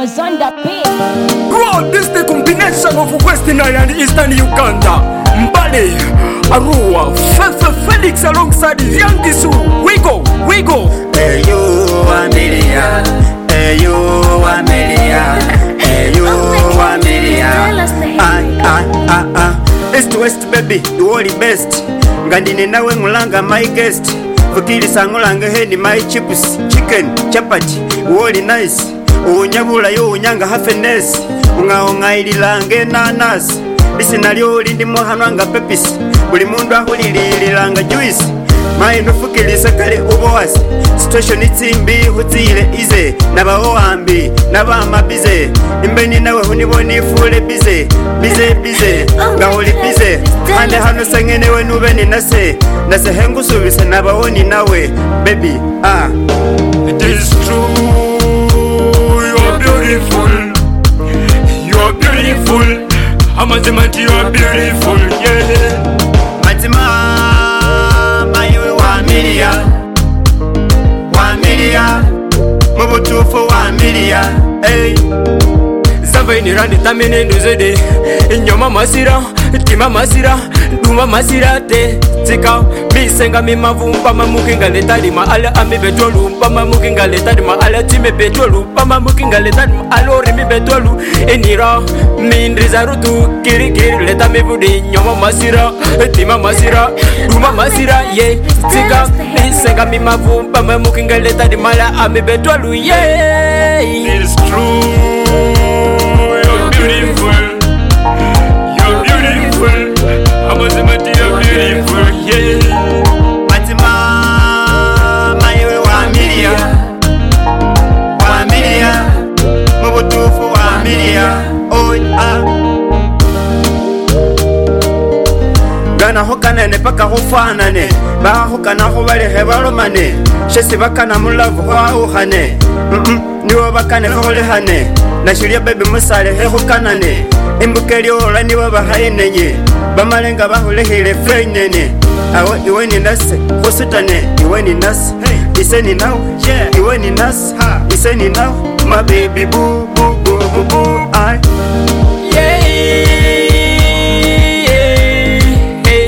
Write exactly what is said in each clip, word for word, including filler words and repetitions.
was on the beat. Bro, this the combination of Western and Eastern Uganda. Mbale, Arua, Fefe Felix alongside Young Gisu. We go, we go. Hey you Amelia, hey you Amelia, hey you Amelia. Ah ah ah ah. East to West baby, you all the best. Ngandine nawe mulanga my guest. Fukili sangulanga hendi my chips, chicken, chapati, all nice. Unyabula yo unyanga happiness. Unga unga ililange nanas. Bisi nalyo lindi muhanwanga pepis. Buli mundu ahulililanga juice. Mai nufukili sakale uboas. Situation itimbi hutile ize. Naba oambi, naba amabize. Imbeni nawe huniboni fule bize. Bize bize, gahuli bize. Hande hano sangene we nubeni nase. Nase hengu subise naba oni nawe. Baby, ah. It is true. You're beautiful. You're beautiful. Amazimati, you're beautiful. Yeah. Matima, mayiwe wa Amelia. Wa Amelia. Mubutufu wa Amelia. Hey. Zavaini randi tamene nduzede. Nyoma masira, tima masira, duma masira te. Tika, mi senga mi mavumba mamukinga letari ma ala ami betolu. Pama mukinga letari ma ala time betolu. Pama mukinga letari ma alori mi betolu. Enira, mi indriza rutu. Kiri kiri leta mi budi. Nyoma masira, tima masira, duma masira, yeah. Tika, mi senga mi mavumba mamukinga letari ma ala ami betolu, yeah. It's true. Beautiful, you're beautiful. Amazimati, you're beautiful, yeah. Matima, mayiwe wa Amelia. Wa Amelia. Mubutufu wa Amelia. Oh ah. Gana hokanene paka hofanane. Baha hokana hobale hebalomane. Shesi bakana mulavu hoa uhane. Mm-mm, niwo bakane holehane. Nashulia baby musale he hokanane. Imbukeli ola niwo bahayenenye. Bamalenga bahulehile freinene. Awe iwe ni nase, hosutane, iwe ni nase. Iseni now, yeah, iwe ni nase. Iseni now, my baby boo boo boo boo boo. I yeah, yeah, hey,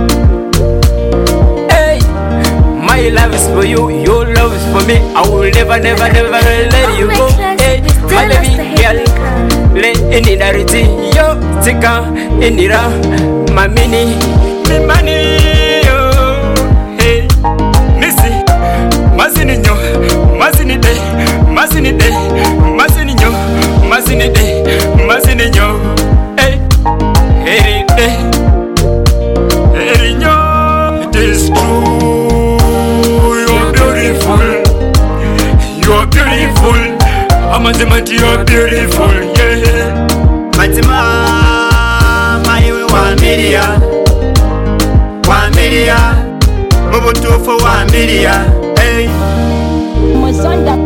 hey. My love is for you, your love is for me. I will never, never, never let you go. Hey, my baby girl, le inidariti yo tika inira mamini mi mani yo. Hey, missy, masini nyo, masini de, masini de, masini nyo, masini de, masini nyo. Hey, hey de, hey nyo. It is true, you're beautiful, you're beautiful. Amazimati, you're beautiful, yeah. Matima, mayiwe wa Amelia. Wa Amelia. Mubutufu wa Amelia. Hey. Was on the